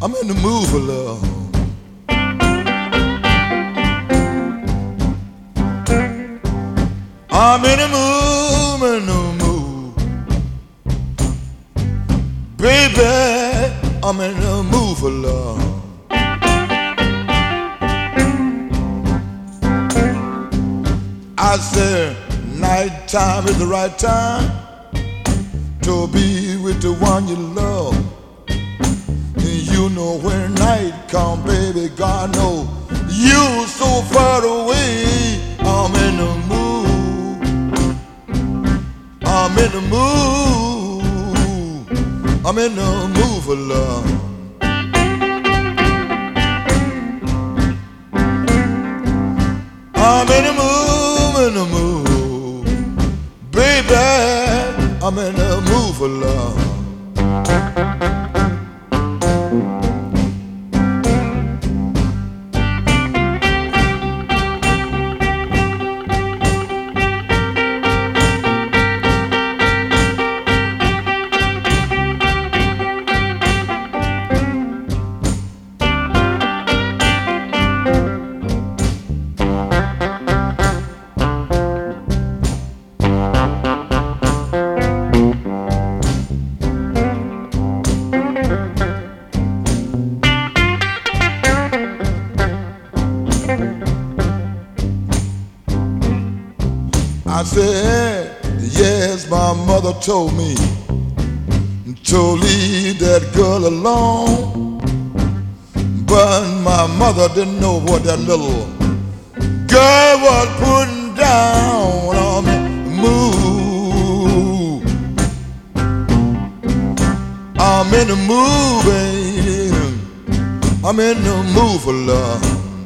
I'm in the mood for love. I'm in the mood, in the mood. Baby, I'm in the mood for love. I said, nighttime is the right time to be with the one you love. And you know when night come, baby, God knows you so far away. I'm in the mood. I'm in the mood. I'm in the mood for love. I'm in the mood, in the mood. Baby, I'm in the mood for love. I said, yes, my mother told me to leave that girl alone. But my mother didn't know what that little girl was putting down on me. Move. I'm in the mood, baby. I'm in the mood for love.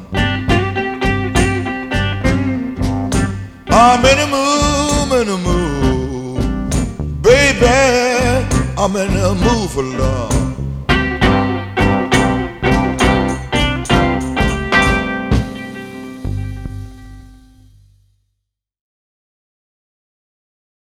I'm in the mood, in the mood. Baby, I'm in the mood for love.